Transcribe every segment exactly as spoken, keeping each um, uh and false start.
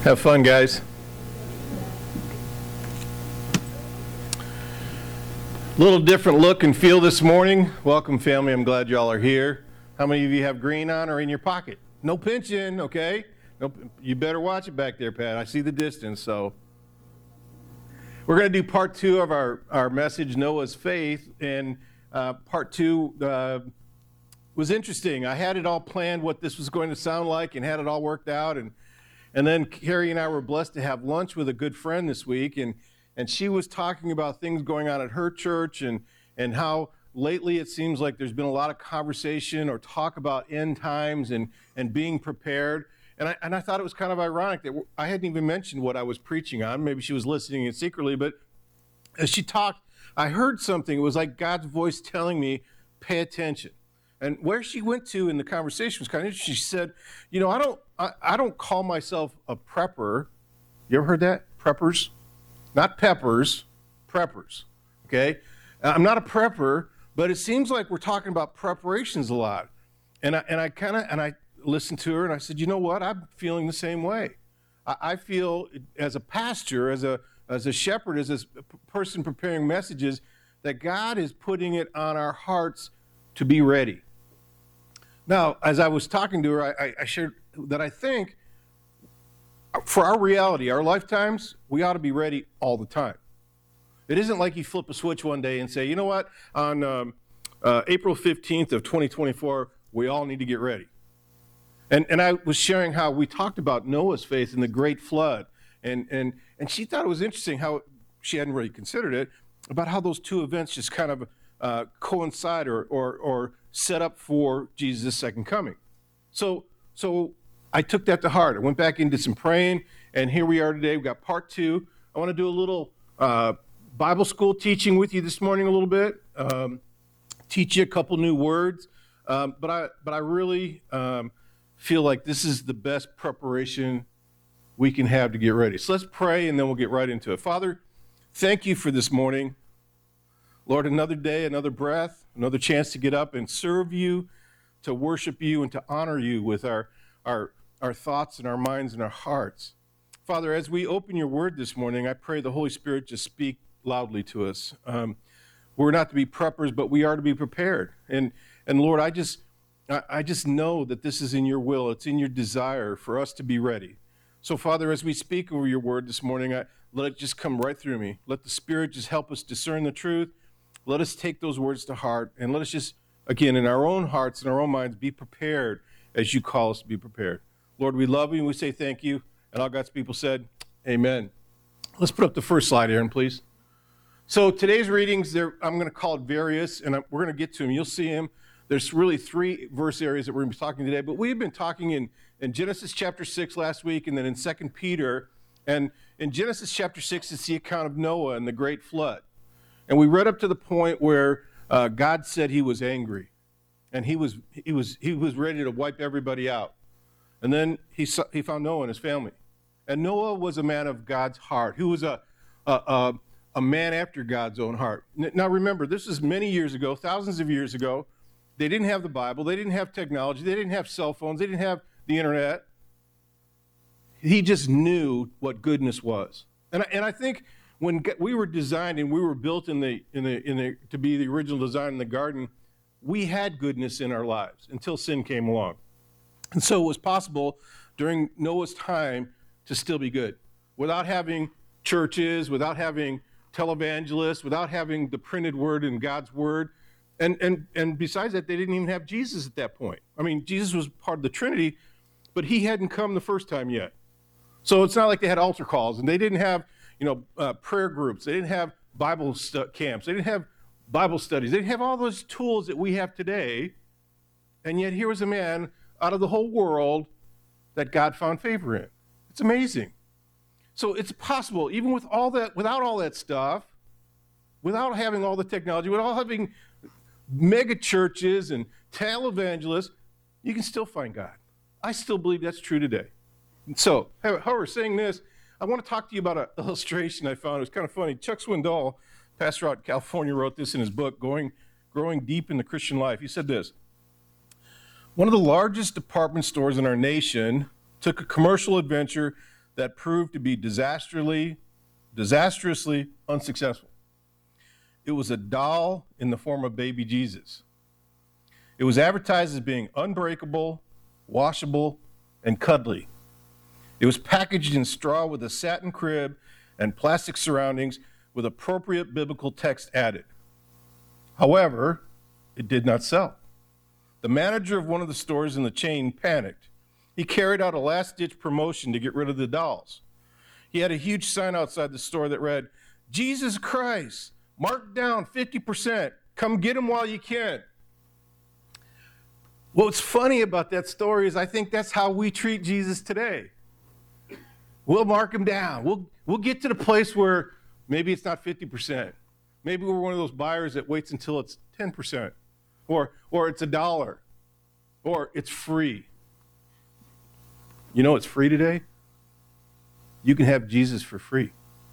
Have fun, guys. Little different look and feel this morning. Welcome, family. I'm glad y'all are here. How many of you have green on or in your pocket? No pinching, okay? Nope. You better watch it back there, Pat. I see the distance, so. We're going to do part two of our, our message, Noah's Faith, and uh, part two uh, was interesting. I had it all planned, what this was going to sound like, and had it all worked out, and and then Carrie and I were blessed to have lunch with a good friend this week, and and she was talking about things going on at her church, and and how lately it seems like there's been a lot of conversation or talk about end times and and being prepared. And I, and I thought it was kind of ironic that I hadn't even mentioned what I was preaching on. Maybe she was listening in secretly, but as she talked, I heard something. It was like God's voice telling me, pay attention. And where she went to in the conversation was kind of interesting. She said, you know, I don't, I, I don't call myself a prepper. You ever heard that? Preppers? Not peppers, preppers, okay? I'm not a prepper, but it seems like we're talking about preparations a lot. And I, and I kind of, and I listened to her and I said, you know what? I'm feeling the same way. I, I feel as a pastor, as a, as a shepherd, as a person preparing messages, that God is putting it on our hearts to be ready. Now, as I was talking to her, I, I shared that I think for our reality, our lifetimes, we ought to be ready all the time. It isn't like you flip a switch one day and say, you know what, on um, uh, April fifteenth of twenty twenty-four, we all need to get ready. And and I was sharing how we talked about Noah's faith in the great flood. And, and, and she thought it was interesting how she hadn't really considered it, about how those two events just kind of uh, coincide or, or, or set up for Jesus' second coming. So so I took that to heart. I went back and did some praying, and here we are today. We've got part two. I want to do a little uh, Bible school teaching with you this morning a little bit, um, teach you a couple new words, um, but I but I really um, feel like this is the best preparation we can have to get ready. So let's pray, and then we'll get right into it. Father, thank you for this morning. Lord, another day, another breath, another chance to get up and serve you, to worship you, and to honor you with our, our, our thoughts and our minds and our hearts. Father, as we open your word this morning, I pray the Holy Spirit just speak loudly to us. Um, we're not to be preppers, but we are to be prepared. And and Lord, I just I, I just know that this is in your will. It's in your desire for us to be ready. So, Father, as we speak over your word this morning, I, let it just come right through me. Let the Spirit just help us discern the truth. Let us take those words to heart, and let us just, again, in our own hearts and our own minds, be prepared as you call us to be prepared. Lord, we love you, and we say thank you. And all God's people said, amen. Let's put up the first slide, Aaron, please. So today's readings, I'm going to call it various, and we're going to get to them. You'll see them. There's really three verse areas that we're going to be talking today, but we've been talking in, in Genesis chapter six last week, and then in Second Peter. And in Genesis chapter six, it's the account of Noah and the great flood. And we read up to the point where uh, God said he was angry, and he was he was he was ready to wipe everybody out. And then he saw, he found Noah and his family, and Noah was a man of God's heart, who was a a, a a man after God's own heart. Now remember, this is many years ago, thousands of years ago. They didn't have the Bible, they didn't have technology, they didn't have cell phones, they didn't have the internet. He just knew what goodness was, and I, and I think. When we were designed and we were built in the, in the, in the, to be the original design in the garden, we had goodness in our lives until sin came along. And so it was possible during Noah's time to still be good without having churches, without having televangelists, without having the printed word in God's word. And, and, and besides that, they didn't even have Jesus at that point. I mean, Jesus was part of the Trinity, but he hadn't come the first time yet. So it's not like they had altar calls, and they didn't have you know, uh, prayer groups. They didn't have Bible stu- camps. They didn't have Bible studies. They didn't have all those tools that we have today. And yet here was a man out of the whole world that God found favor in. It's amazing. So it's possible, even with all that, without all that stuff, without having all the technology, without having mega churches and televangelists, you can still find God. I still believe that's true today. And so, however, saying this, I want to talk to you about an illustration I found. It was kind of funny. Chuck Swindoll, pastor out in California, wrote this in his book, Going, Growing Deep in the Christian Life. He said this: one of the largest department stores in our nation took a commercial adventure that proved to be disastrously, disastrously unsuccessful. It was a doll in the form of baby Jesus. It was advertised as being unbreakable, washable, and cuddly. It was packaged in straw with a satin crib and plastic surroundings with appropriate biblical text added. However, it did not sell. The manager of one of the stores in the chain panicked. He carried out a last-ditch promotion to get rid of the dolls. He had a huge sign outside the store that read, "Jesus Christ, marked down fifty percent. Come get him while you can." What's funny about that story is I think that's how we treat Jesus today. We'll mark him down. We'll, we'll get to the place where maybe it's not fifty percent. Maybe we're one of those buyers that waits until it's ten percent. Or, or it's a dollar. Or it's free. You know it's free today? You can have Jesus for free.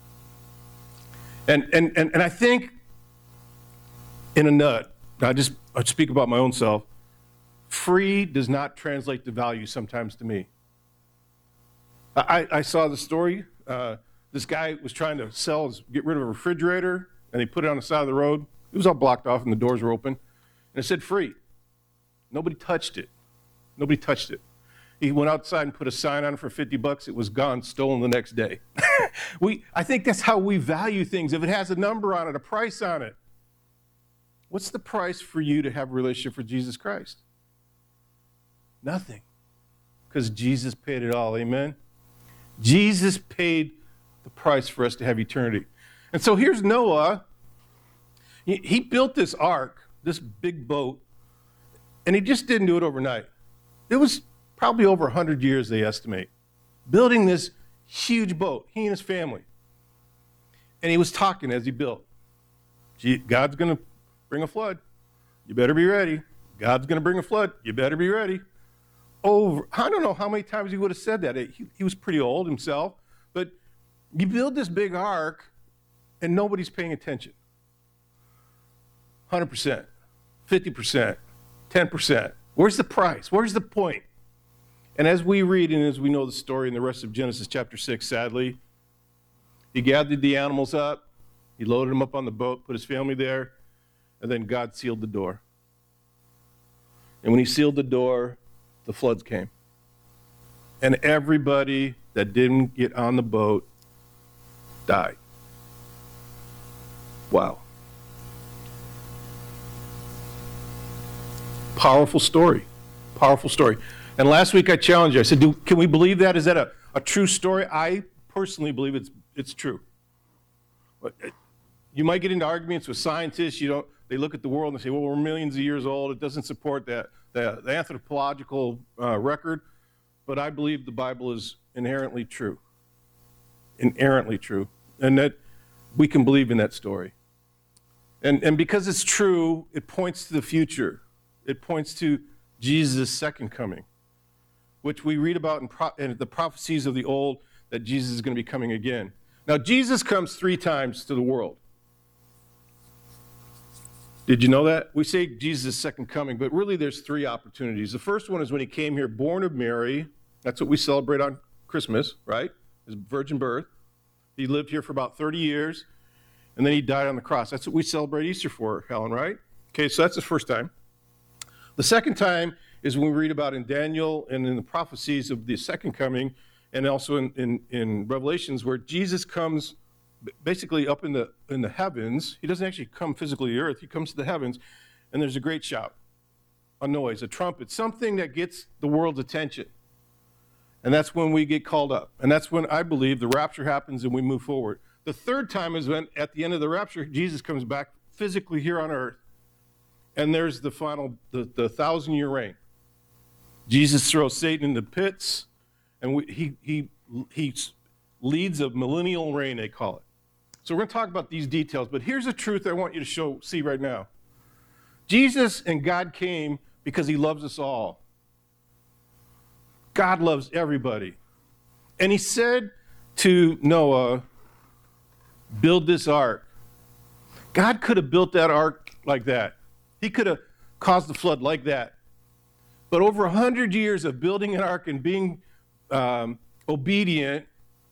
And, and, and, and I think, in a nut, I just I speak about my own self, free does not translate to value sometimes to me. I, I saw the story. Uh, this guy was trying to sell, his, get rid of a refrigerator, and he put it on the side of the road. It was all blocked off, and the doors were open. And it said free. Nobody touched it. Nobody touched it. He went outside and put a sign on it for fifty bucks. It was gone, stolen the next day. we, I think that's how we value things. If it has a number on it, a price on it. What's the price for you to have a relationship with Jesus Christ? Nothing. Because Jesus paid it all, amen? Jesus paid the price for us to have eternity. And so here's Noah. He, he built this ark, this big boat, and he just didn't do it overnight. It was probably over one hundred years, they estimate, building this huge boat, he and his family. And he was talking as he built. Gee, God's going to bring a flood. You better be ready. God's going to bring a flood. You better be ready. Over, I don't know how many times he would have said that. He, he was pretty old himself, but you build this big ark and nobody's paying attention. one hundred percent, fifty percent, ten percent. Where's the price? Where's the point? And as we read and as we know the story in the rest of Genesis chapter six, sadly, he gathered the animals up, he loaded them up on the boat, put his family there, and then God sealed the door. And when he sealed the door, the floods came. And everybody that didn't get on the boat died. Wow. Powerful story. Powerful story. And last week I challenged you. I said, Do, can we believe that? Is that a, a true story? I personally believe it's it's true. But you might get into arguments with scientists. You don't. They look at the world and they say, well, we're millions of years old. It doesn't support that, the, the anthropological uh, record. But I believe the Bible is inherently true. Inherently true. And that we can believe in that story. And, and because it's true, it points to the future. It points to Jesus' second coming, which we read about in, pro- in the prophecies of the old, that Jesus is going to be coming again. Now, Jesus comes three times to the world. Did you know that? We say Jesus' second coming, but really there's three opportunities. The first one is when he came here, born of Mary. That's what we celebrate on Christmas, right? His virgin birth. He lived here for about thirty years, and then he died on the cross. That's what we celebrate Easter for, Helen, right? Okay, so that's the first time. The second time is when we read about in Daniel and in the prophecies of the second coming, and also in, in, in Revelations, where Jesus comes basically up in the in the heavens. He doesn't actually come physically to the earth. He comes to the heavens, and there's a great shout, a noise, a trumpet, something that gets the world's attention. And that's when we get called up. And that's when I believe the rapture happens and we move forward. The third time is when, at the end of the rapture, Jesus comes back physically here on earth, and there's the final, the, the thousand-year reign. Jesus throws Satan in the pits, and we, he, he, he leads a millennial reign, they call it. So we're going to talk about these details, but here's the truth I want you to show, see right now. Jesus and God came because he loves us all. God loves everybody. And he said to Noah, build this ark. God could have built that ark like that. He could have caused the flood like that. But over a hundred years of building an ark and being um, obedient,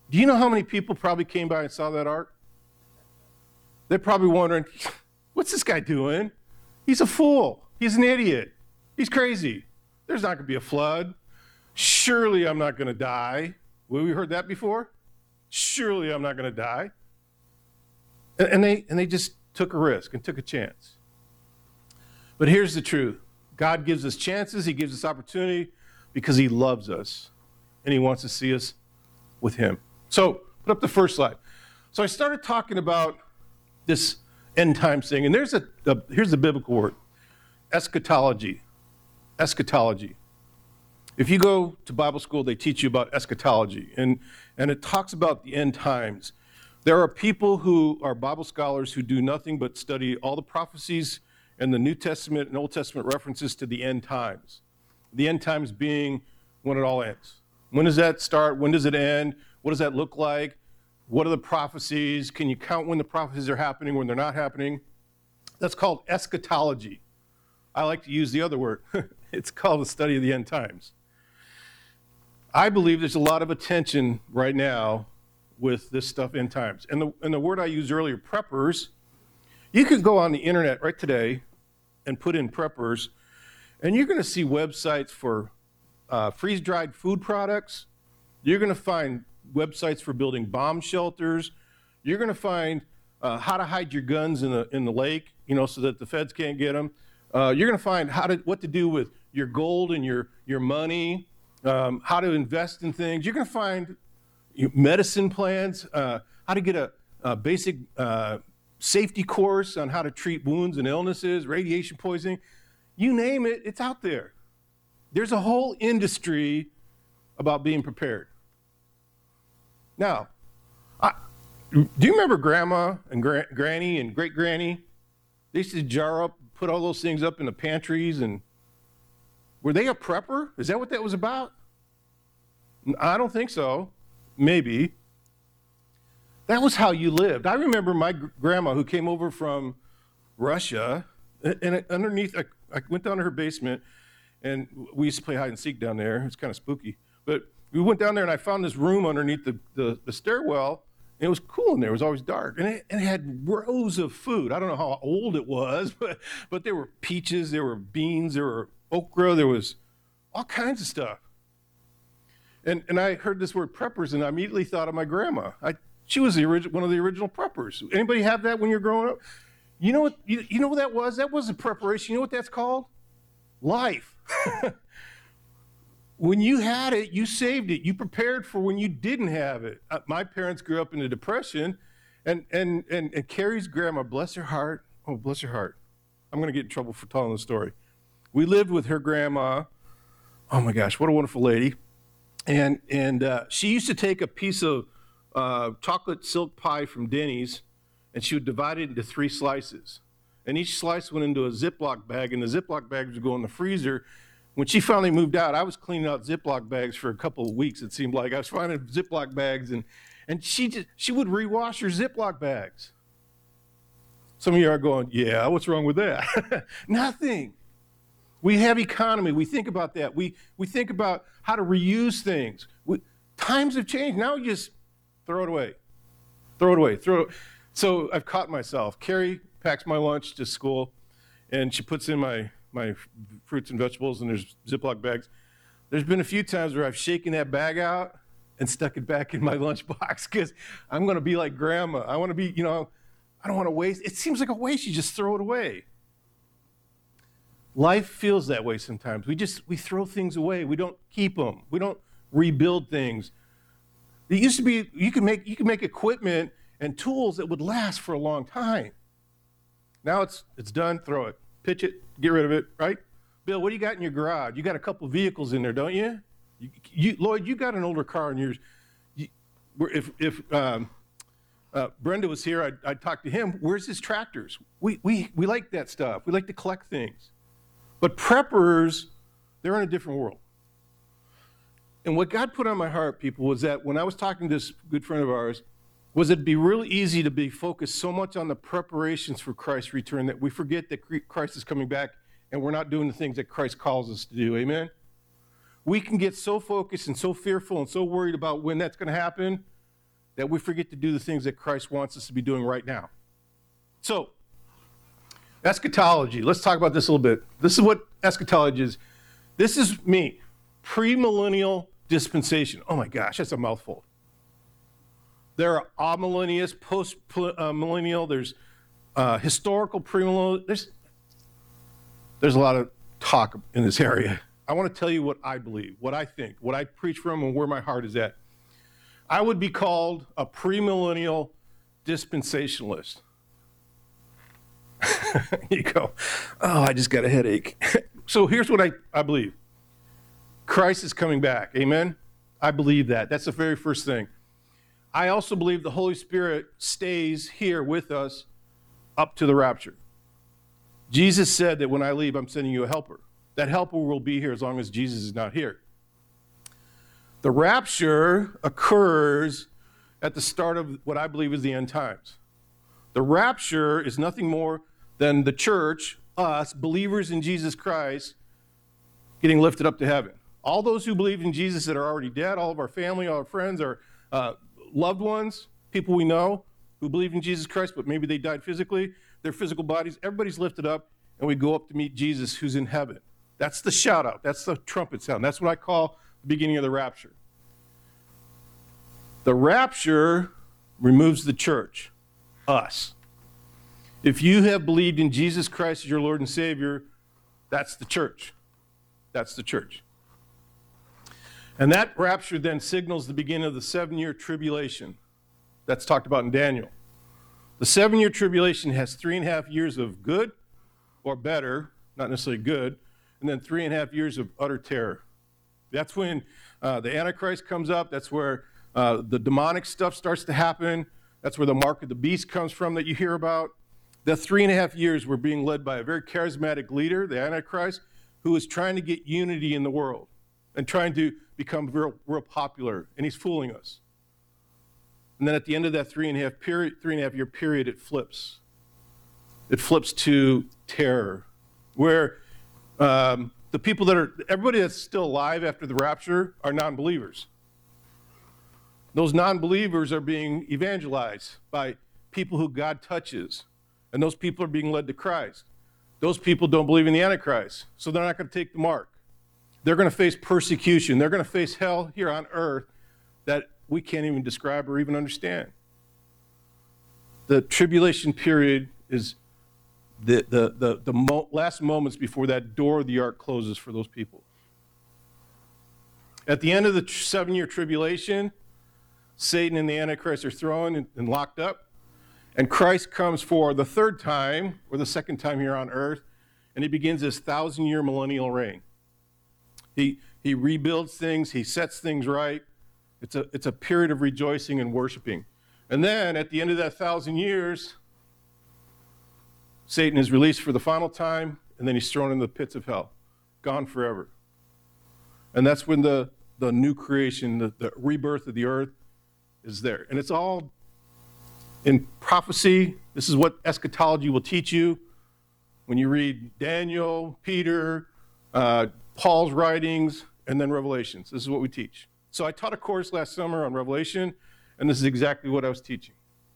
Do you know how many people probably came by and saw that ark? They're probably wondering, what's this guy doing? He's a fool. He's an idiot. He's crazy. There's not going to be a flood. Surely I'm not going to die. Well, we heard that before? Surely I'm not going to die. And, and they and they just took a risk and took a chance. But here's the truth. God gives us chances. He gives us opportunity because he loves us. And he wants to see us with him. So put up the first slide. So I started talking about this end times thing. And there's a, a here's the biblical word. Eschatology. Eschatology. If you go to Bible school, they teach you about eschatology. And, and it talks about the end times. There are people who are Bible scholars who do nothing but study all the prophecies and the New Testament and Old Testament references to the end times. The end times being when it all ends. When does that start? When does it end? What does that look like? What are the prophecies? Can you count when the prophecies are happening, when they're not happening? That's called eschatology. I like to use the other word. It's called the study of the end times. I believe there's a lot of attention right now with this stuff end times. And the, and the word I used earlier, preppers, you can go on the internet right today and put in preppers, and you're going to see websites for uh, freeze-dried food products. You're going to find websites for building bomb shelters. You're going to find uh, how to hide your guns in the in the lake, you know, so that the feds can't get them. Uh, you're going to find how to what to do with your gold and your your money, um, how to invest in things. You're going to find medicine plans, uh, how to get a, a basic uh, safety course on how to treat wounds and illnesses, radiation poisoning. You name it, it's out there. There's a whole industry about being prepared. Now, I, do you remember Grandma and gra- Granny and Great Granny? They used to jar up, put all those things up in the pantries, and were they a prepper? Is that what that was about? I don't think so. Maybe. That was how you lived. I remember my gr- grandma who came over from Russia, and, and underneath, I, I went down to her basement, and we used to play hide and seek down there. It's kind of spooky. But we went down there, and I found this room underneath the, the, the stairwell, and it was cool in there. It was always dark. And it, and it had rows of food. I don't know how old it was, but, but there were peaches, there were beans, there were okra, there was all kinds of stuff. And and I heard this word preppers, and I immediately thought of my grandma. I, she was the origi- one of the original preppers. Anybody have that when you're growing up? You know what you, you know what that was? That wasn't preparation. You know what that's called? Life. When you had it, you saved it. You prepared for when you didn't have it. Uh, my parents grew up in the Depression, and and and, and Carrie's grandma, bless her heart, oh, bless her heart. I'm going to get in trouble for telling the story. We lived with her grandma. Oh my gosh, what a wonderful lady. And and uh, she used to take a piece of uh, chocolate silk pie from Denny's, and she would divide it into three slices. And each slice went into a Ziploc bag, and the Ziploc bags would go in the freezer. When she finally moved out, I was cleaning out Ziploc bags for a couple of weeks, it seemed like. I was finding Ziploc bags, and, and she just, she would rewash her Ziploc bags. Some of you are going, yeah, what's wrong with that? Nothing. We have economy. We think about that. We we think about how to reuse things. We, times have changed. Now you just throw it away. Throw it away. Throw it. So I've caught myself. Carrie packs my lunch to school, and she puts in my, my fruits and vegetables, and there's Ziploc bags. There's been a few times where I've shaken that bag out and stuck it back in my lunchbox because I'm going to be like Grandma. I want to be, you know, I don't want to waste. It seems like a waste. You just throw it away. Life feels that way sometimes. We just, we throw things away. We don't keep them. We don't rebuild things. It used to be, you could make, you could make equipment and tools that would last for a long time. Now it's, it's done, throw it. Pitch it, get rid of it, right? Bill, what do you got in your garage? You got a couple vehicles in there, don't you? you, you Lloyd, you got an older car in yours. You, if if um, uh, Brenda was here, I'd, I'd talk to him. Where's his tractors? We, we, we like that stuff. We like to collect things. But preppers, they're in a different world. And what God put on my heart, people, was that when I was talking to this good friend of ours, was it'd be really easy to be focused so much on the preparations for Christ's return that we forget that Christ is coming back and we're not doing the things that Christ calls us to do, amen? We can get so focused and so fearful and so worried about when that's going to happen that we forget to do the things that Christ wants us to be doing right now. So, eschatology. Let's talk about this a little bit. This is what eschatology is. This is me, premillennial dispensation. Oh my gosh, that's a mouthful. There are amillennialists, post-millennial, there's uh, historical premillennial. There's, there's a lot of talk in this area. I want to tell you what I believe, what I think, what I preach from, and where my heart is at. I would be called a premillennial dispensationalist. You go, oh, I just got a headache. So here's what I, I believe. Christ is coming back. Amen? I believe that. That's the very first thing. I also believe the Holy Spirit stays here with us up to the rapture. Jesus said that when I leave, I'm sending you a helper. That helper will be here as long as Jesus is not here. The rapture occurs at the start of what I believe is the end times. The rapture is nothing more than the church, us, believers in Jesus Christ, getting lifted up to heaven. All those who believe in Jesus that are already dead, all of our family, all our friends, our uh, loved ones, people we know who believe in Jesus Christ, but maybe they died physically, their physical bodies, everybody's lifted up, and we go up to meet Jesus who's in heaven. That's the shout out. That's the trumpet sound. That's what I call the beginning of the rapture. The rapture removes the church, us. If you have believed in Jesus Christ as your Lord and Savior, that's the church. That's the church. And that rapture then signals the beginning of the seven-year tribulation. That's talked about in Daniel. The seven-year tribulation has three and a half years of good or better, not necessarily good, and then three and a half years of utter terror. That's when uh, the Antichrist comes up. That's where uh, the demonic stuff starts to happen. That's where the mark of the beast comes from that you hear about. The three and a half years we're being led by a very charismatic leader, the Antichrist, who is trying to get unity in the world and trying to become real, real popular, and he's fooling us. And then at the end of that three and a half period, three and a half year period, it flips. It flips to terror, where um, the people that are, everybody that's still alive after the rapture are non-believers. Those non-believers are being evangelized by people who God touches, and those people are being led to Christ. Those people don't believe in the Antichrist, so they're not going to take the mark. They're going to face persecution. They're going to face hell here on earth that we can't even describe or even understand. The tribulation period is the, the, the, the mo- last moments before that door of the ark closes for those people. At the end of the tr- seven-year tribulation, Satan and the Antichrist are thrown and, and locked up, and Christ comes for the third time, or the second time here on earth, and he begins his thousand-year millennial reign. He, he rebuilds things, he sets things right. It's a, it's a period of rejoicing and worshiping. And then at the end of that thousand years, Satan is released for the final time, and then he's thrown in the pits of hell, gone forever. And that's when the, the new creation, the, the rebirth of the earth is there. And it's all in prophecy. This is what eschatology will teach you. When you read Daniel, Peter, uh, Paul's writings, and then Revelations. This is what we teach. So I taught a course last summer on Revelation, and this is exactly what I was teaching.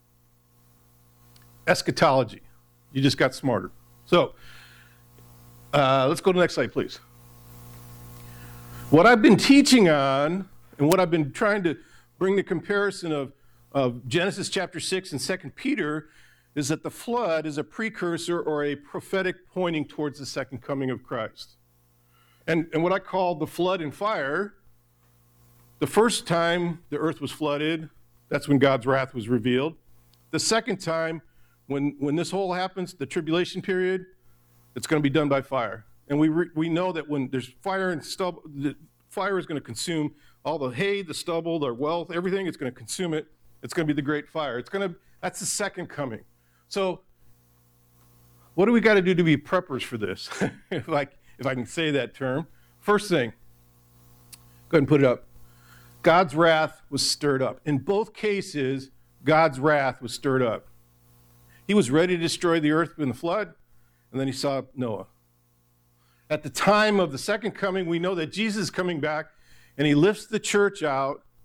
Eschatology. You just got smarter. So uh, let's go to the next slide, please. What I've been teaching on, and what I've been trying to bring the comparison of, of Genesis chapter six and Second Peter, is that the flood is a precursor or a prophetic pointing towards the second coming of Christ. And, and what I call the flood and fire, the first time the earth was flooded, that's when God's wrath was revealed. The second time, when, when this whole happens, the tribulation period, it's going to be done by fire. And we, re, we know that when there's fire and stubble, the fire is going to consume all the hay, the stubble, the wealth, everything. It's going to consume it. It's going to be the great fire. It's going to, that's the second coming. So what do we got to do to be preppers for this? if, I, if I can say that term. First thing, go ahead and put it up. God's wrath was stirred up. In both cases, God's wrath was stirred up. He was ready to destroy the earth in the flood, and then he saw Noah. At the time of the second coming, we know that Jesus is coming back, and he lifts the church out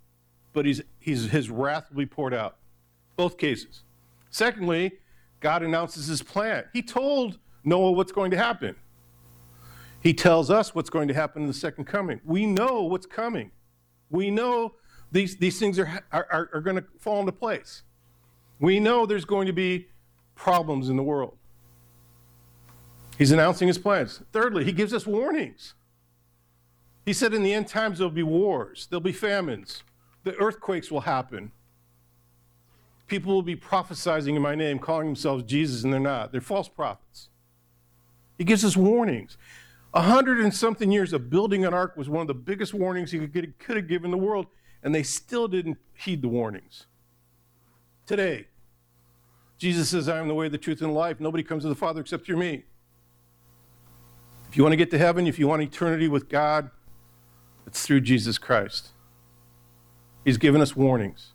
but he's, he's, his wrath will be poured out. Both cases. Secondly, God announces his plan. He told Noah what's going to happen. He tells us what's going to happen in the second coming. We know what's coming. We know these, these things are, are, are going to fall into place. We know there's going to be problems in the world. He's announcing his plans. Thirdly, he gives us warnings. He said in the end times there'll be wars, there'll be famines, the earthquakes will happen. People will be prophesying in my name, calling themselves Jesus, and they're not. They're false prophets. He gives us warnings. A hundred and something years of building an ark was one of the biggest warnings he could, get, could have given the world, and they still didn't heed the warnings. Today, Jesus says, I am the way, the truth, and the life. Nobody comes to the Father except through me. If you want to get to heaven, if you want eternity with God, it's through Jesus Christ. He's given us warnings.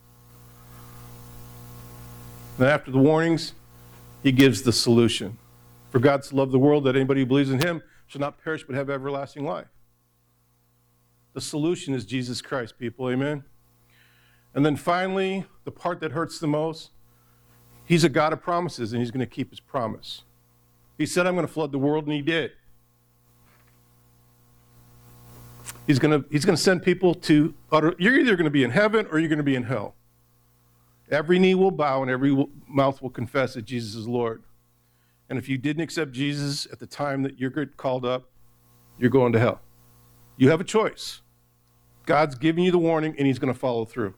And after the warnings, he gives the solution. For God so loved the world that anybody who believes in him shall not perish but have everlasting life. The solution is Jesus Christ, people, amen? And then finally, the part that hurts the most, he's a God of promises, and he's going to keep his promise. He said, I'm going to flood the world, and he did. He's going to, he's going to send people to utter, you're either going to be in heaven or you're going to be in hell. Every knee will bow and every mouth will confess that Jesus is Lord. And if you didn't accept Jesus at the time that you're called up, you're going to hell. You have a choice. God's giving you the warning, and he's going to follow through.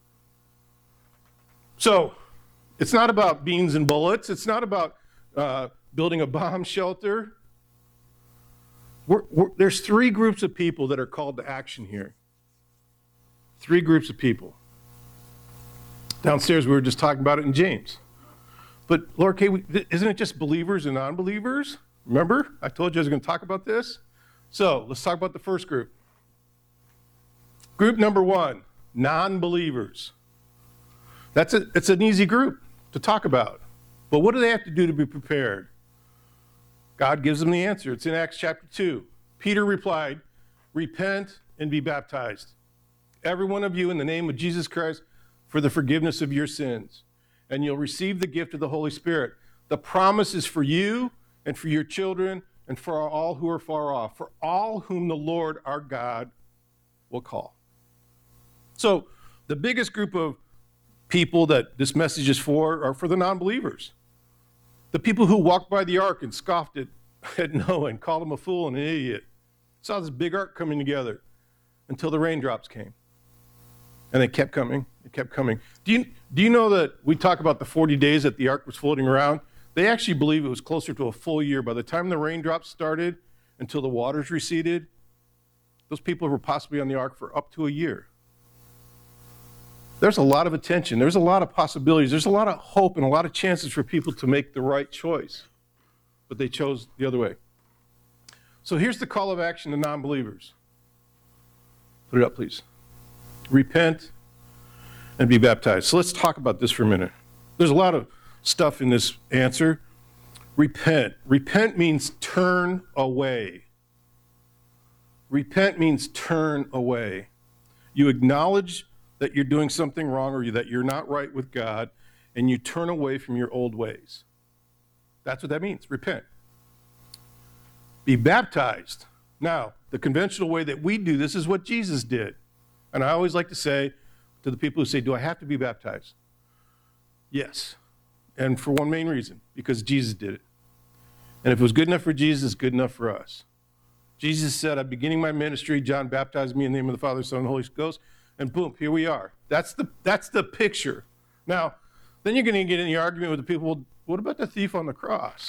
So, it's not about beans and bullets. It's not about uh, building a bomb shelter. We're, we're, there's three groups of people that are called to action here. Three groups of people. Downstairs, we were just talking about it in James. But, Lord K, isn't it just believers and non-believers? Remember? I told you I was going to talk about this. So, let's talk about the first group. Group number one, non-believers. That's a, it's an easy group to talk about. But what do they have to do to be prepared? God gives them the answer. It's in Acts chapter two. Peter replied, repent and be baptized, every one of you, in the name of Jesus Christ, for the forgiveness of your sins, and you'll receive the gift of the Holy Spirit. The promise is for you and for your children and for all who are far off, for all whom the Lord our God will call. So the biggest group of people that this message is for are for the non-believers. The people who walked by the ark and scoffed at, at Noah and called him a fool and an idiot. Saw this big ark coming together until the raindrops came. And they kept coming, it kept coming. Do you, do you know that we talk about the forty days that the ark was floating around? They actually believe it was closer to a full year. By the time the raindrops started until the waters receded, those people were possibly on the ark for up to a year. There's a lot of attention. There's a lot of possibilities. There's a lot of hope and a lot of chances for people to make the right choice. But they chose the other way. So here's the call of action to non-believers. Put it up, please. Repent and be baptized. So let's talk about this for a minute. There's a lot of stuff in this answer. Repent. Repent means turn away. Repent means turn away. You acknowledge that you're doing something wrong or that you're not right with God, and you turn away from your old ways. That's what that means, repent. Be baptized. Now, the conventional way that we do this is what Jesus did. And I always like to say to the people who say, do I have to be baptized? Yes. And for one main reason, because Jesus did it. And if it was good enough for Jesus, it's good enough for us. Jesus said, I'm beginning my ministry. John baptized me in the name of the Father, Son, and Holy Ghost. And boom, here we are. That's the that's the picture. Now, then you're going to get in the argument with the people, well, what about the thief on the cross?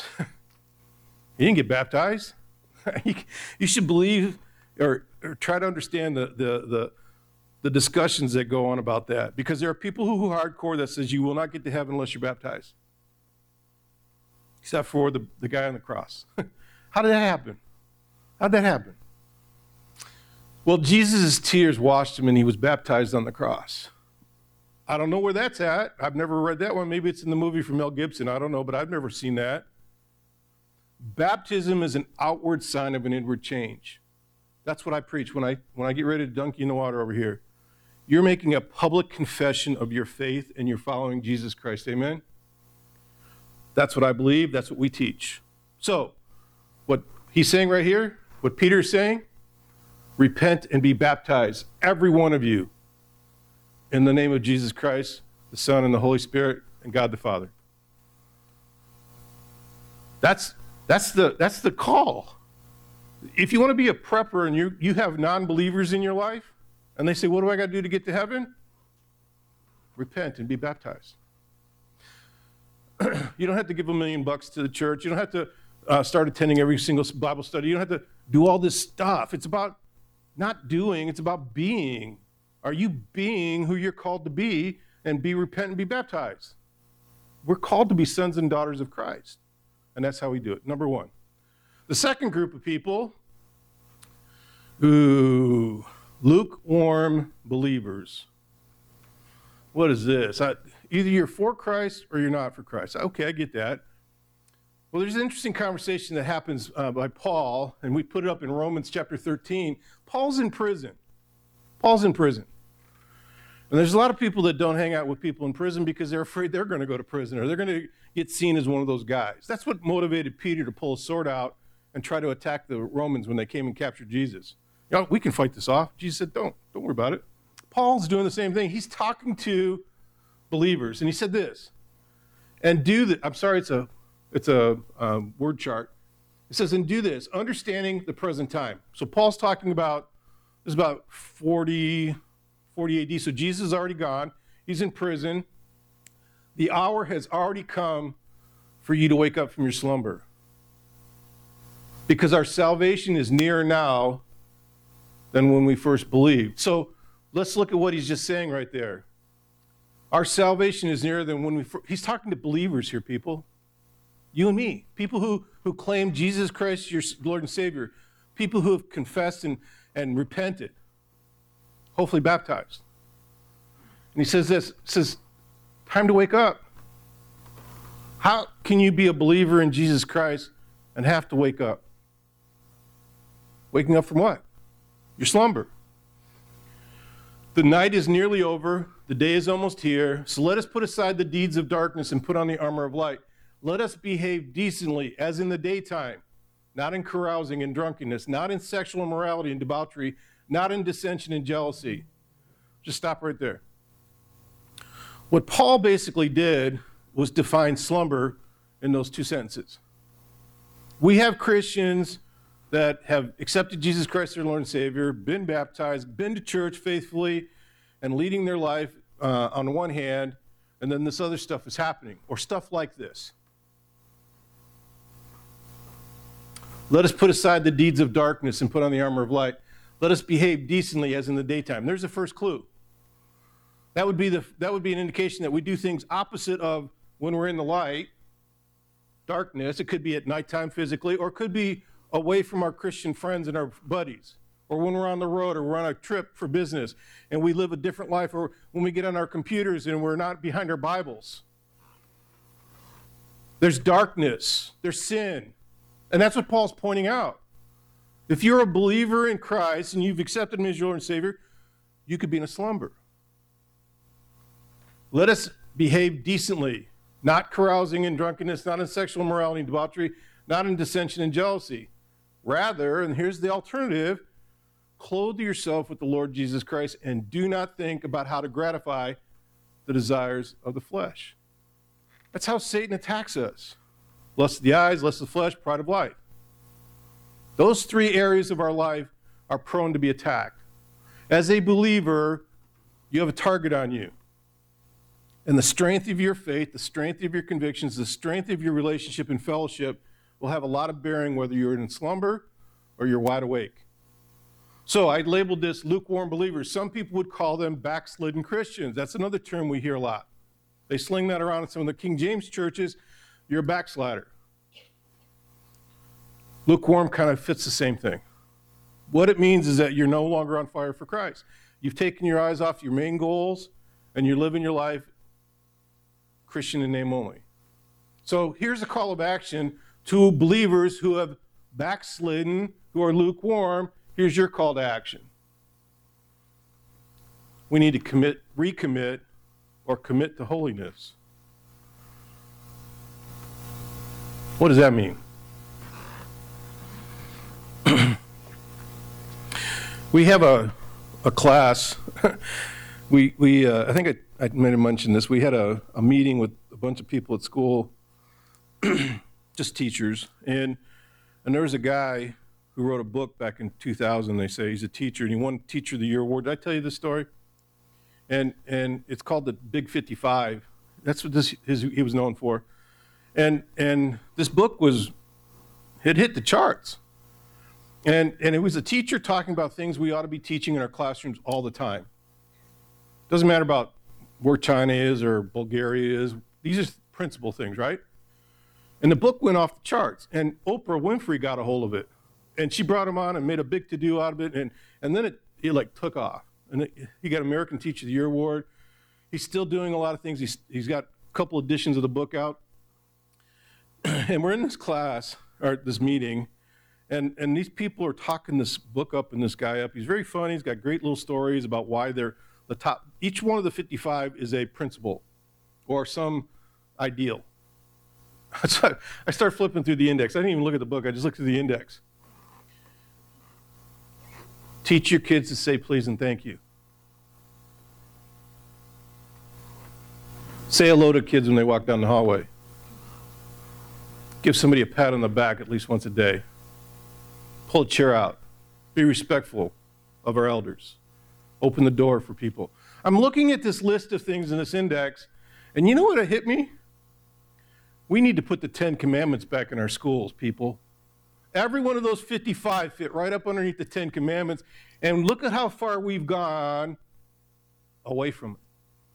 He didn't get baptized. you, you should believe or, or try to understand the, the, the, the discussions that go on about that. Because there are people who are hardcore that says you will not get to heaven unless you're baptized. Except for the, the guy on the cross. How did that happen? How did that happen? Well, Jesus' tears washed him and he was baptized on the cross. I don't know where that's at. I've never read that one. Maybe it's in the movie from Mel Gibson. I don't know, but I've never seen that. Baptism is an outward sign of an inward change. That's what I preach when I when I get ready to dunk you in the water over here. You're making a public confession of your faith and you're following Jesus Christ. Amen? That's what I believe. That's what we teach. So, what he's saying right here, what Peter's saying, repent and be baptized, every one of you, in the name of Jesus Christ, the Son, and the Holy Spirit, and God the Father. That's, that's, the, that's the call. If you want to be a prepper and you, you have non-believers in your life, and they say, what do I got to do to get to heaven? Repent and be baptized. You don't have to give a million bucks to the church. You don't have to uh, start attending every single Bible study. You don't have to do all this stuff. It's about not doing, it's about being. Are you being who you're called to be, and be repent and be baptized? We're called to be sons and daughters of Christ, and that's how we do it. Number one. The second group of people, ooh, lukewarm believers. What is this? I, either you're for Christ or you're not for Christ. Okay, I get that. Well, there's an interesting conversation that happens uh, by Paul, and we put it up in Romans chapter thirteen. Paul's in prison. Paul's in prison. And there's a lot of people that don't hang out with people in prison because they're afraid they're going to go to prison or they're going to get seen as one of those guys. That's what motivated Peter to pull a sword out and try to attack the Romans when they came and captured Jesus. You know, we can fight this off. Jesus said, don't, don't worry about it. Paul's doing the same thing. He's talking to believers, and he said this, and do the, I'm sorry, it's a, it's a um, word chart. It says, and do this, understanding the present time. So Paul's talking about, this is about forty, forty A D, so Jesus is already gone. He's in prison. The hour has already come for you to wake up from your slumber, because our salvation is nearer now than when we first believed. So let's look at what he's just saying right there. Our salvation is nearer than when we first, he's talking to believers here, people. You and me, people who, who claim Jesus Christ your Lord and Savior, people who have confessed and, and repented, hopefully baptized. And he says this, says, time to wake up. How can you be a believer in Jesus Christ and have to wake up? Waking up from what? Your slumber. The night is nearly over. The day is almost here. So let us put aside the deeds of darkness and put on the armor of light. Let us behave decently as in the daytime, not in carousing and drunkenness, not in sexual immorality and debauchery, not in dissension and jealousy. Just stop right there. What Paul basically did was define slumber in those two sentences. We have Christians that have accepted Jesus Christ as their Lord and Savior, been baptized, been to church faithfully, and leading their life uh, on the one hand, and then this other stuff is happening, or stuff like this. Let us put aside the deeds of darkness and put on the armor of light. Let us behave decently as in the daytime. There's the first clue. That would be the that would be an indication that we do things opposite of when we're in the light, darkness. It could be at nighttime physically, or it could be away from our Christian friends and our buddies, or when we're on the road, or we're on a trip for business, and we live a different life, or when we get on our computers and we're not behind our Bibles. There's darkness, there's sin, and that's what Paul's pointing out. If you're a believer in Christ and you've accepted him as your Lord and Savior, you could be in a slumber. Let us behave decently, not carousing and drunkenness, not in sexual immorality and debauchery, not in dissension and jealousy. Rather, and here's the alternative, clothe yourself with the Lord Jesus Christ and do not think about how to gratify the desires of the flesh. That's how Satan attacks us. Lust of the eyes, lust of the flesh, pride of life. Those three areas of our life are prone to be attacked. As a believer, you have a target on you. And the strength of your faith, the strength of your convictions, the strength of your relationship and fellowship will have a lot of bearing whether you're in slumber or you're wide awake. So I labeled this lukewarm believers. Some people would call them backslidden Christians. That's another term we hear a lot. They sling that around in some of the King James churches. You're a backslider. Lukewarm kind of fits the same thing. What it means is that you're no longer on fire for Christ. You've taken your eyes off your main goals and you're living your life Christian in name only. So here's a call of action to believers who have backslidden, who are lukewarm. Here's your call to action. we need to commit, recommit, or commit to holiness. What does that mean? We have a, a class. we, we uh, I think I, I might have mentioned this. We had a, a meeting with a bunch of people at school, just teachers. And, and there was a guy who wrote a book back in two thousand, they say. He's a teacher, and he won Teacher of the Year award. Did I tell you this story? And, and it's called the Big fifty-five. That's what this, his, he was known for. And, and this book was, it hit the charts. And, and it was a teacher talking about things we ought to be teaching in our classrooms all the time. Doesn't matter about where China is or Bulgaria is. These are principal things, right? And the book went off the charts, and Oprah Winfrey got a hold of it. And she brought him on and made a big to-do out of it, and, and then it, it like took off. And it, he got American Teacher of the Year award. He's still doing a lot of things. He's, he's got a couple editions of the book out. And we're in this class, or this meeting, and, and these people are talking this book up and this guy up. He's very funny. He's got great little stories about why they're the top. Each one of the fifty-five is a principle or some ideal. So I start flipping through the index. I didn't even look at the book. I just looked through the index. Teach your kids to say please and thank you. Say hello to kids when they walk down the hallway. Give somebody a pat on the back at least once a day. Pull a chair out. Be respectful of our elders. Open the door for people. I'm looking at this list of things in this index, and you know what hit me? We need to put the Ten Commandments back in our schools, people. Every one of those fifty-five fit right up underneath the Ten Commandments, and look at how far we've gone away from it.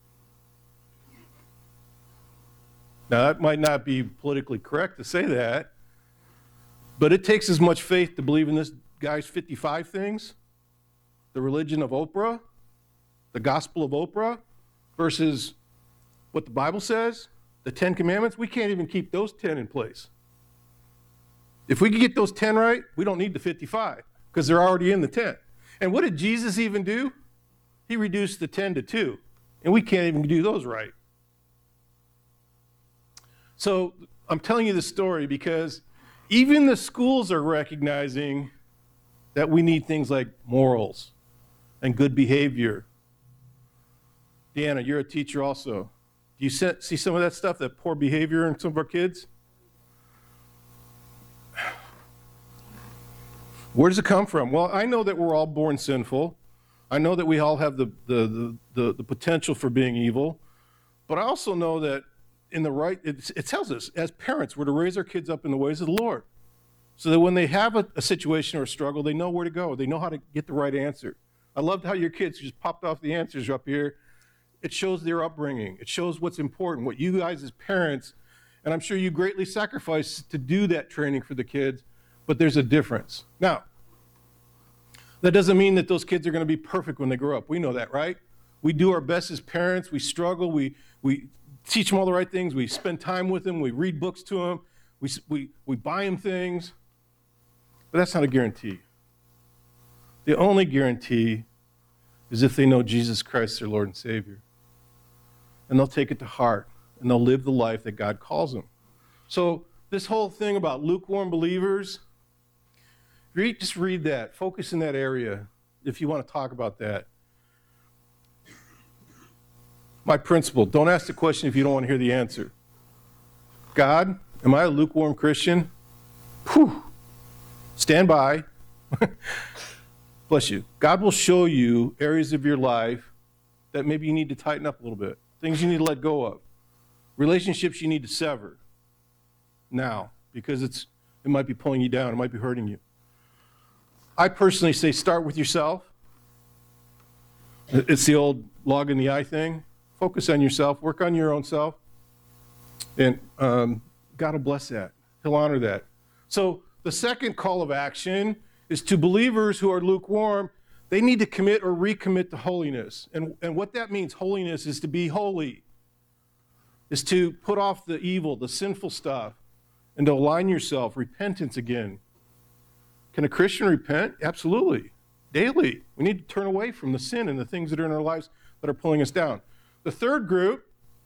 Now, that might not be politically correct to say that, but it takes as much faith to believe in this guy's fifty-five things, the religion of Oprah, the gospel of Oprah, versus what the Bible says, the Ten Commandments. We can't even keep those ten in place. If we could get those ten right, we don't need the fifty-five, because they're already in the ten. And what did Jesus even do? He reduced the ten to two, and we can't even do those right. So I'm telling you this story because even the schools are recognizing that we need things like morals and good behavior. Deanna, you're a teacher also. Do you see some of that stuff, that poor behavior in some of our kids? Where does it come from? Well, I know that we're all born sinful. I know that we all have the, the, the, the, the potential for being evil. But I also know that in the right, it, it tells us as parents, we're to raise our kids up in the ways of the Lord. So that when they have a, a situation or a struggle, they know where to go. They know how to get the right answer. I loved how your kids just popped off the answers up here. It shows their upbringing. It shows what's important, what you guys as parents, and I'm sure you greatly sacrifice to do that training for the kids, but there's a difference. Now, that doesn't mean that those kids are going to be perfect when they grow up. We know that, right? We do our best as parents. We struggle. We, we teach them all the right things. We spend time with them. We read books to them. We, we, we buy them things. But that's not a guarantee. The only guarantee is if they know Jesus Christ, their Lord and Savior. And they'll take it to heart, and they'll live the life that God calls them. So this whole thing about lukewarm believers, read, just read that. Focus in that area if you want to talk about that. My principle, don't ask the question if you don't want to hear the answer. God, am I a lukewarm Christian? Whew. Stand by. Bless you. God will show you areas of your life that maybe you need to tighten up a little bit. Things you need to let go of. Relationships you need to sever now, because it's it might be pulling you down. It might be hurting you. I personally say start with yourself. It's the old log in the eye thing. Focus on yourself. Work on your own self. And um, God will bless that. He'll honor that. So the second call of action is to believers who are lukewarm. They need to commit or recommit to holiness. And, and what that means, holiness, is to be holy, is to put off the evil, the sinful stuff, and to align yourself, repentance again. Can a Christian repent? Absolutely. Daily. We need to turn away from the sin and the things that are in our lives that are pulling us down. The third group,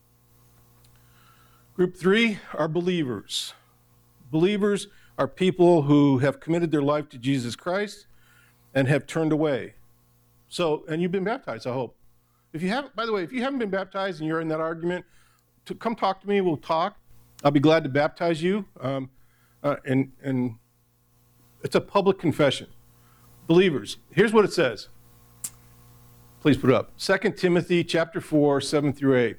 group three, are believers. Believers are people who have committed their life to Jesus Christ and have turned away. So, and you've been baptized, I hope. If you haven't, by the way, if you haven't been baptized and you're in that argument, to come talk to me, we'll talk. I'll be glad to baptize you. Um, uh, and, and it's a public confession. Believers, here's what it says. Please put it up. Second Timothy chapter four, seven through eight.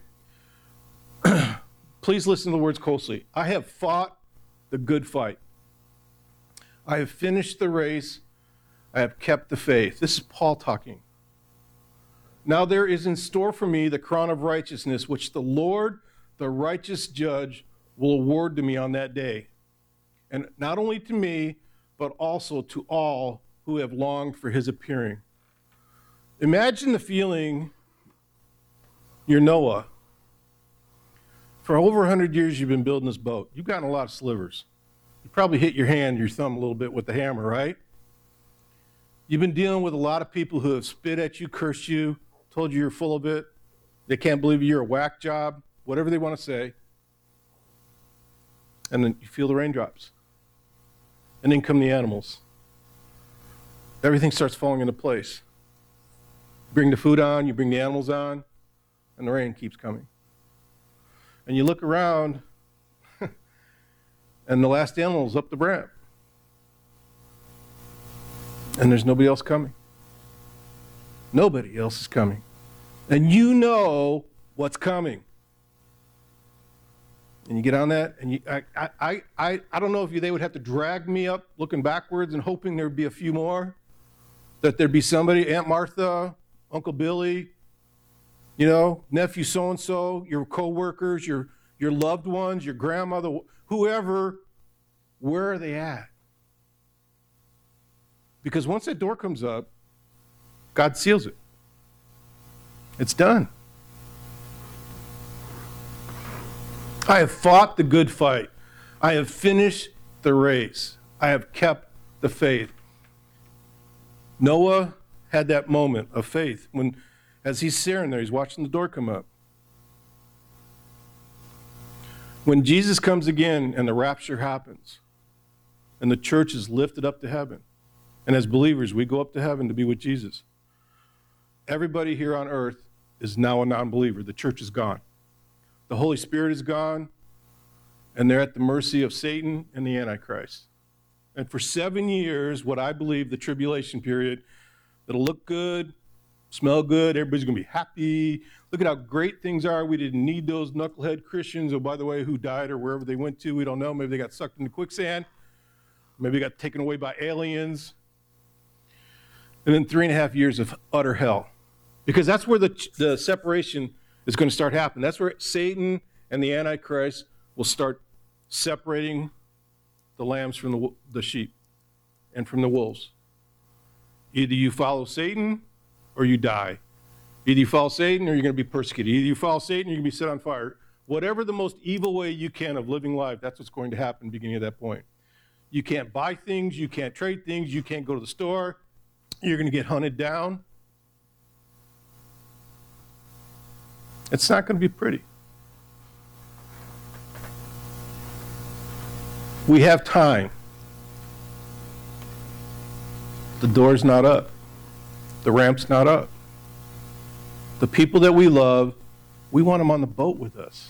Please listen to the words closely. I have fought the good fight. I have finished the race. I have kept the faith. This is Paul talking. Now there is in store for me the crown of righteousness, which the Lord, the righteous judge, will award to me on that day. And not only to me, but also to all who have longed for his appearing. Imagine the feeling, you're Noah. For over one hundred years you've been building this boat. You've gotten a lot of slivers. You probably hit your hand, your thumb a little bit with the hammer, right? You've been dealing with a lot of people who have spit at you, cursed you, told you you're full of it. They can't believe you're a whack job, whatever they want to say. And then you feel the raindrops. And then come the animals. Everything starts falling into place. You bring the food on, you bring the animals on, and the rain keeps coming. And you look around, and the last animal's up the ramp. And there's nobody else coming. Nobody else is coming. And you know what's coming. And you get on that, and you, I, I, I, I don't know if you, they would have to drag me up looking backwards and hoping there'd be a few more, that there'd be somebody, Aunt Martha, Uncle Billy, you know, nephew so-and-so, your co-workers, your, your loved ones, your grandmother, whoever, where are they at? Because once that door comes up, God seals it. It's done. I have fought the good fight. I have finished the race. I have kept the faith. Noah had that moment of faith when, as he's staring there, he's watching the door come up. When Jesus comes again and the rapture happens, and the church is lifted up to heaven, and as believers, we go up to heaven to be with Jesus. Everybody here on earth is now a non-believer. The church is gone. The Holy Spirit is gone, and they're at the mercy of Satan and the Antichrist. And for seven years, what I believe, the tribulation period, it'll look good, smell good, everybody's going to be happy. Look at how great things are. We didn't need those knucklehead Christians, oh, by the way, who died or wherever they went to. We don't know. Maybe they got sucked into quicksand. Maybe they got taken away by aliens. And then three and a half years of utter hell. Because that's where the, the separation is going to start happening. That's where Satan and the Antichrist will start separating the lambs from the, the sheep and from the wolves. Either you follow Satan or you die. Either you follow Satan or you're going to be persecuted. Either you follow Satan or you're going to be set on fire. Whatever the most evil way you can of living life, that's what's going to happen beginning at that point. You can't buy things. You can't trade things. You can't go to the store. You're going to get hunted down. It's not going to be pretty. We have time. The door's not up. The ramp's not up. The people that we love, we want them on the boat with us.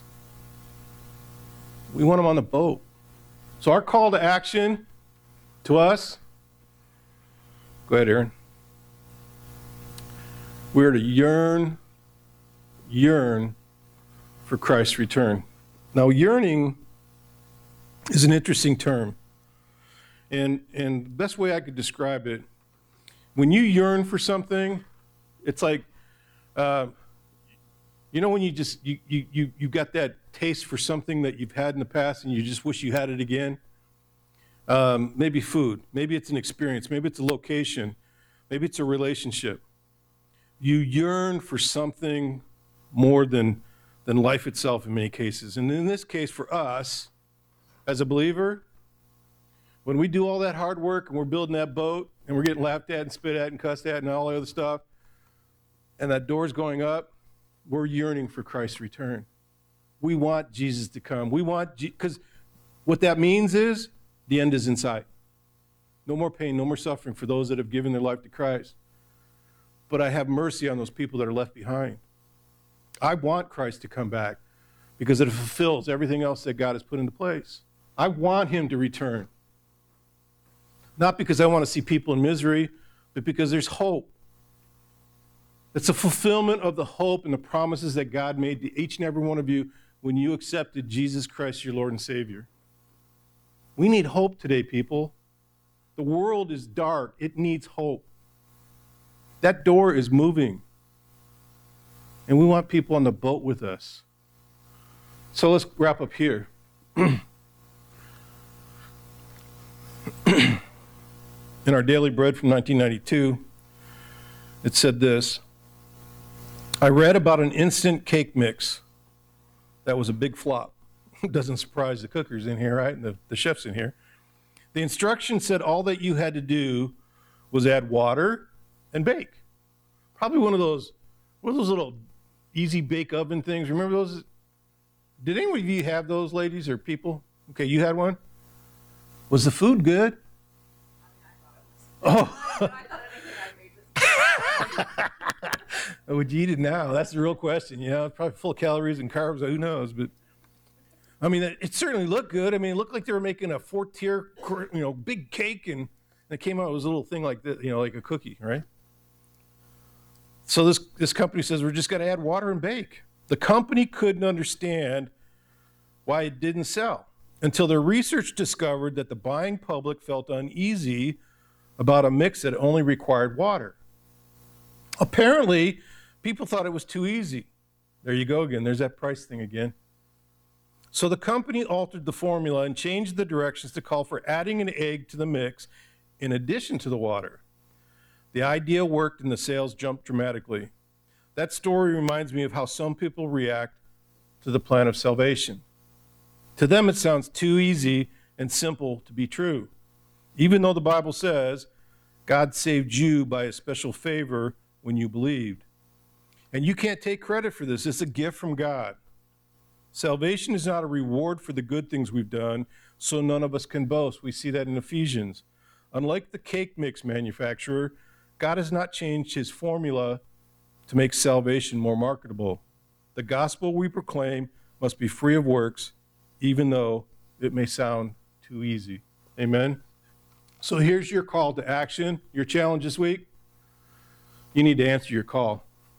We want them on the boat. So our call to action to us, go ahead, Aaron. We're to yearn, yearn for Christ's return. Now, yearning is an interesting term. And, and the best way I could describe it, when you yearn for something, it's like, uh, you know when you just, you, you, you, you got that taste for something that you've had in the past and you just wish you had it again? Um, maybe food, maybe it's an experience, maybe it's a location, maybe it's a relationship. You yearn for something more than, than life itself in many cases. And in this case, for us, as a believer, when we do all that hard work and we're building that boat and we're getting laughed at and spit at and cussed at and all the other stuff, and that door's going up we're yearning for Christ's return. We want Jesus to come. We want, because what that means is the end is in sight. No more pain, no more suffering for those that have given their life to Christ. But I have mercy on those people that are left behind. I want Christ to come back because it fulfills everything else that God has put into place. I want him to return. Not because I want to see people in misery, but because there's hope. It's a fulfillment of the hope and the promises that God made to each and every one of you when you accepted Jesus Christ, your Lord and Savior. We need hope today, people. The world is dark. It needs hope. That door is moving. And we want people on the boat with us. So let's wrap up here. In our Daily Bread from nineteen ninety-two, it said this: I read about an instant cake mix that was a big flop. Doesn't surprise the cookers in here, right? And the, the chefs in here. The instructions said all that you had to do was add water and bake. Probably one of those, one of those little easy bake oven things. Remember those? Did any of you have those, ladies or people? Okay, you had one? Was the food good? Oh. Would you eat it now? That's the real question. You know, it's probably full of calories and carbs. Who knows? But I mean, it, it certainly looked good. I mean, it looked like they were making a four-tier, you know, big cake, and it came out as a little thing like this, you know, like a cookie, right? So this this company says we're just going to add water and bake. The company couldn't understand why it didn't sell until their research discovered that the buying public felt uneasy about a mix that only required water. Apparently, people thought it was too easy. There you go again. There's that price thing again. So the company altered the formula and changed the directions to call for adding an egg to the mix in addition to the water. The idea worked and the sales jumped dramatically. That story reminds me of how some people react to the plan of salvation. To them, it sounds too easy and simple to be true, even though the Bible says God saved you by a special favor when you believed. And you can't take credit for this. It's a gift from God. Salvation is not a reward for the good things we've done, so none of us can boast. We see that in Ephesians. Unlike the cake mix manufacturer, God has not changed his formula to make salvation more marketable. The gospel we proclaim must be free of works, even though it may sound too easy. Amen? So here's your call to action, your challenge this week. You need to answer your call.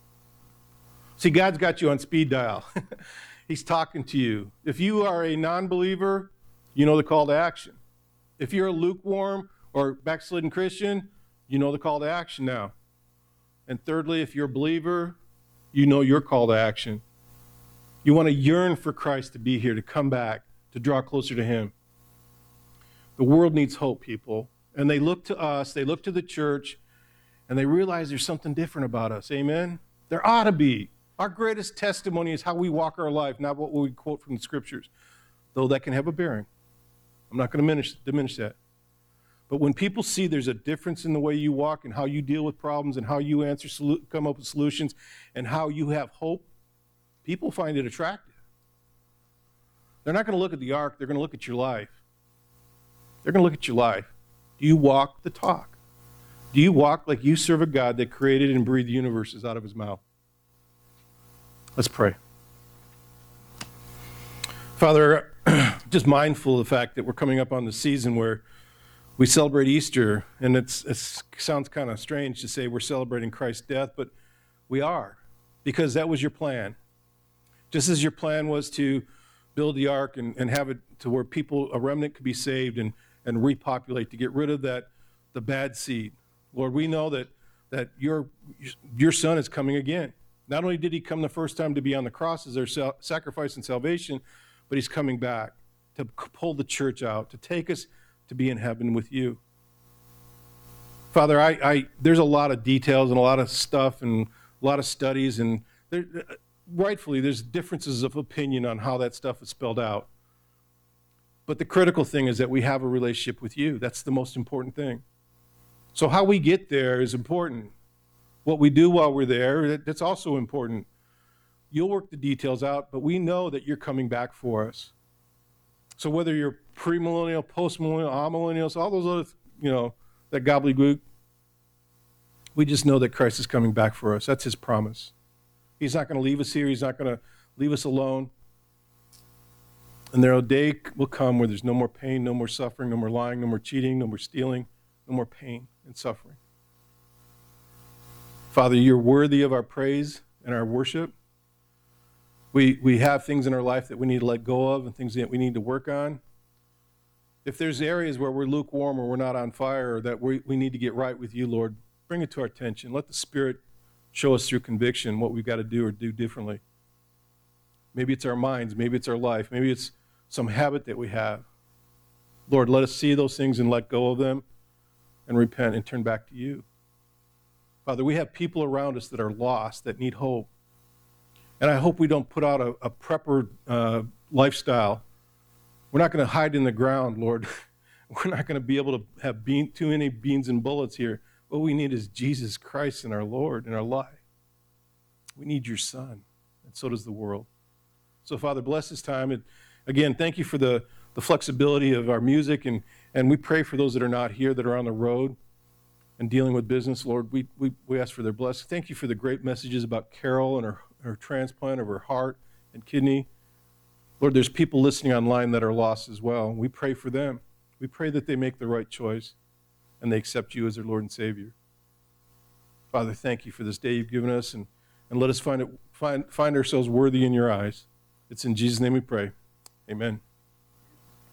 See, God's got you on speed dial. He's talking to you. If you are a non-believer, you know the call to action. If you're a lukewarm or backslidden Christian, you know the call to action now. And thirdly, if you're a believer, you know your call to action. You want to yearn for Christ to be here, to come back, to draw closer to him. The world needs hope, people. And they look to us, they look to the church, and they realize there's something different about us. Amen? There ought to be. Our greatest testimony is how we walk our life, not what we quote from the scriptures, though that can have a bearing. I'm not going to diminish, diminish that. But when people see there's a difference in the way you walk and how you deal with problems and how you answer, come up with solutions and how you have hope, people find it attractive. They're not going to look at the ark, they're going to look at your life. They're going to look at your life. Do you walk the talk? Do you walk like you serve a God that created and breathed universes out of his mouth? Let's pray. Father, just mindful of the fact that we're coming up on the season where we celebrate Easter, and it's, it sounds kind of strange to say we're celebrating Christ's death, but we are, because that was your plan. Just as your plan was to build the ark and, and have it to where people, a remnant could be saved and, and repopulate, to get rid of that, the bad seed. Lord, we know that, that your, your son is coming again. Not only did he come the first time to be on the cross as our sacrifice and salvation, but he's coming back to pull the church out, to take us to be in heaven with you. Father, I, I there's a lot of details and a lot of stuff and a lot of studies, and there, rightfully there's differences of opinion on how that stuff is spelled out. But the critical thing is that we have a relationship with you. That's the most important thing. So how we get there is important. What we do while we're there, that's also important. You'll work the details out, but we know that you're coming back for us. So whether you're premillennial, postmillennial, amillennials, all those other, you know, that gobbledygook, we just know that Christ is coming back for us. That's his promise. He's not going to leave us here. He's not going to leave us alone. And there a day will come where there's no more pain, no more suffering, no more lying, no more cheating, no more stealing, no more pain and suffering. Father, you're worthy of our praise and our worship. We, we have things in our life that we need to let go of and things that we need to work on. If there's areas where we're lukewarm or we're not on fire or that we, we need to get right with you, Lord, bring it to our attention. Let the Spirit show us through conviction what we've got to do or do differently. Maybe it's our minds. Maybe it's our life. Maybe it's some habit that we have. Lord, let us see those things and let go of them and repent and turn back to you. Father, we have people around us that are lost, that need hope. And I hope we don't put out a, a prepper uh, lifestyle. We're not going to hide in the ground, Lord. We're not going to be able to have bean, too many beans and bullets here. What we need is Jesus Christ and our Lord in our life. We need your Son, and so does the world. So, Father, bless this time. And again, thank you for the, the flexibility of our music, and, and we pray for those that are not here, that are on the road and dealing with business. Lord, we, we, we ask for their blessing. Thank you for the great messages about Carol and her, her transplant of her heart and kidney. Lord, there's people listening online that are lost as well. We pray for them. We pray that they make the right choice and they accept you as their Lord and Savior. Father, thank you for this day you've given us, and, and let us find, it, find, find ourselves worthy in your eyes. It's in Jesus' name we pray. Amen.